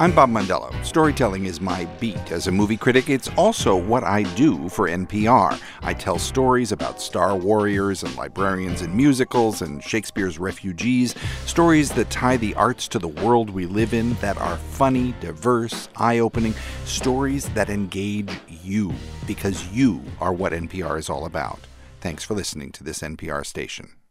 I'm Bob Mondello. Storytelling is my beat. As a movie critic, it's also what I do for NPR. I tell stories about star warriors and librarians in musicals and Shakespeare's refugees, stories that tie the arts to the world we live in, that are funny, diverse, eye-opening, stories that engage you, because you are what NPR is all about. Thanks for listening to this NPR station.